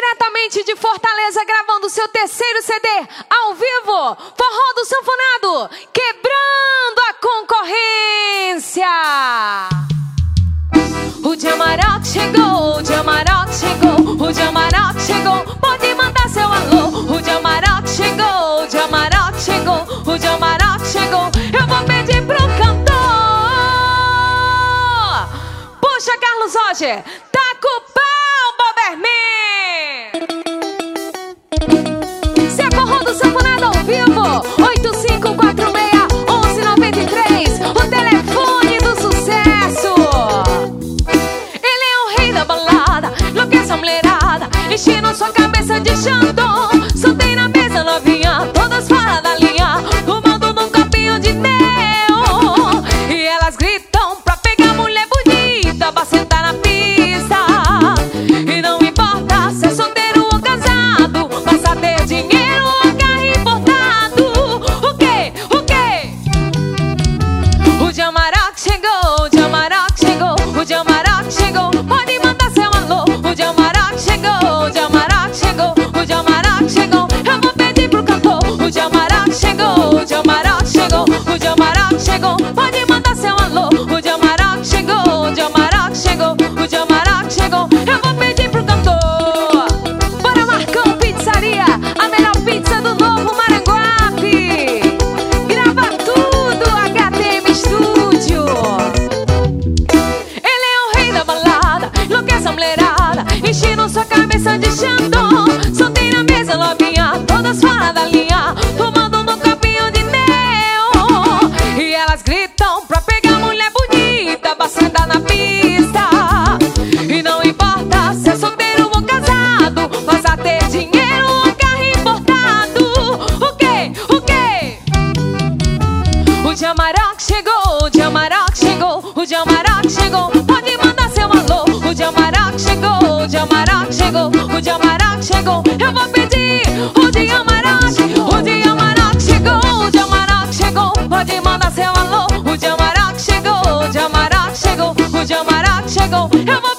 diretamente de Fortaleza, gravando seu terceiro CD ao vivo, Forró do Sanfonado, quebrando a concorrência. O Diamarote chegou, o Diamarote chegou, o Diamarote chegou, pode mandar seu alô. O Diamarote chegou, o Diamarote chegou, o Diamarote chegou. Eu vou pedir pro cantor, puxa Carlos Roger, taca o pau, Boberman. Se é Forró do Sanfonado ao vivo, 8546-1193, o telefone do sucesso. Ele é o rei da balada, enlouquece a mulherada, enchendo sua cabeça de Xandão. Soltei na mesa novinha, todas fora da linha, tomando num copinho de neon. E elas gritam pra pegar mulher bonita, pra sentar na pista. E não importa se é solteiro ou casado, basta ter dinheiro ou carro importado. O quê? O quê? O Diamarote chegou, o Diamarote chegou, o Diamarote chegou, pode mandar seu alô. O Diamarote chegou, o Diamarote chegou, o Diamarote chegou. Eu vou pedir pro cantor. O Diamarote chegou, o Diamarote chegou, o Diamarote chegou, pode mandar seu alô. O Diamarote chegou, o Diamarote chegou, o Diamarote chegou. Eu vou pedir pro cantor. Bora Marcão Pizzaria, a melhor pizza do Novo Maranguape. Grava tudo, HTM Studio. Ele é o rei da balada, enlouquece a mulherada, enchendo sua cabeça de Xandão. Soltei na mesa novinha, todas fora da linha, tomando num copinho de neon. E elas gritam pra pegar mulher bonita, pra sentar na pista. E não importa se é solteiro ou casado, basta ter dinheiro ou carro importado. O quê? O quê? O Diamarote chegou, o Diamarote chegou, o Diamarote chegou, pode mandar seu alô. O Diamarote chegou, o Diamarote chegou, o Diamarote chegou. Eu vou pedir o Diamarote, o Diamarote chegou, o Diamarote chegou, pode mandar seu alô. O Diamarote chegou, o Diamarote chegou, o Diamarote chegou. Eu vou